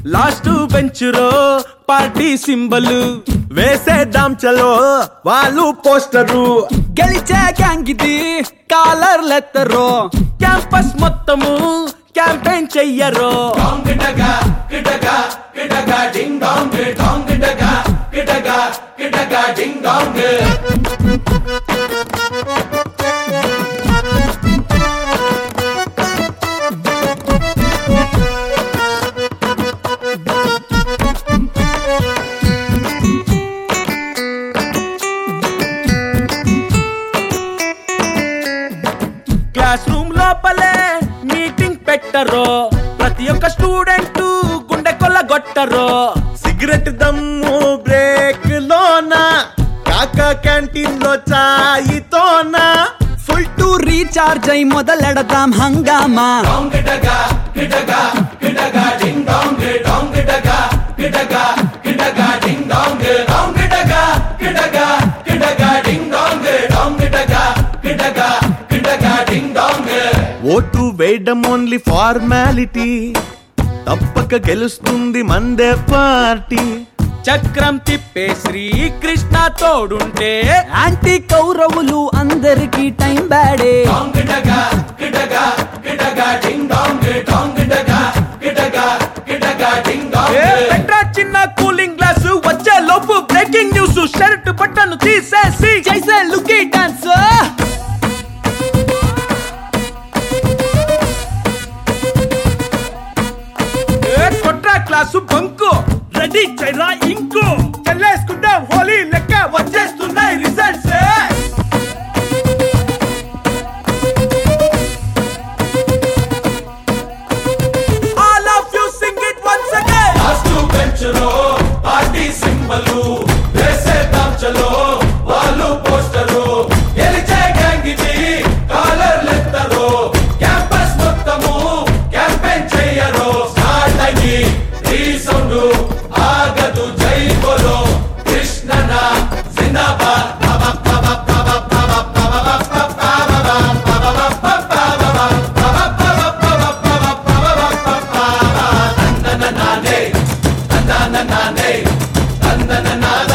last బెంచురో party symbol వేసేద్దాం చలో వాళ్ళు పోస్టరు గెలిచే గ్యాంగ్ ఇది కాలర్లెత్తరో క్యాంపస్ మొత్తము క్యాంపెయిన్ చెయ్యరో క్లాస్ రూమ్ లోపలే మీటింగ్ పెట్టరో ప్రతి ఒక్క స్టూడెంట్ గుండె కొల్లగొట్టరో సిగరెట్ దమ్ము బ్రేక్ లోన కాకా క్యాంటీన్ లో చాయితోన ఫుల్ టు రీఛార్జ్ అయి మొదలెడతాం హంగామా ఓటు వేయడం ఓన్లీ ఫార్మాలిటీ తప్పక గెలుస్తుంది మందే పార్టీ చక్రం తిప్పే శ్రీకృష్ణ తోడుంటే యాంటీ కౌరవులు అందరికి టైం బ్యాడే పెట్రా చిన్న కూలింగ్ గ్లాస్ వచ్చే లోపు బ్రేకింగ్ న్యూస్ షర్ట్ బట్టను తీసేసి చేసే లుకీ డాన్స్ కొట్రా క్లాసు బంకు రెడీ చైరా ఇంకు చెల్లేసుకుంటాం హోలీ లెక్క వచ్చేస్తున్నాయి results all of you sing it once again last bench లో పార్టీ సింబల్ వేసేద్దాం చలో వాళ్ళు పోస్టరు గెలిచే గ్యాంగ్ ఇది కాలర్లెత్తరు క్యాంపస్ మొత్తము క్యాంపెయిన్ చెయ్యరు స్టార్ట్ అయ్యి ఈ సౌండ్ ఆగదు జై బోలో కృష్ణన జిందాబాద్ తందన నాదే తందన నాదే తందన నాద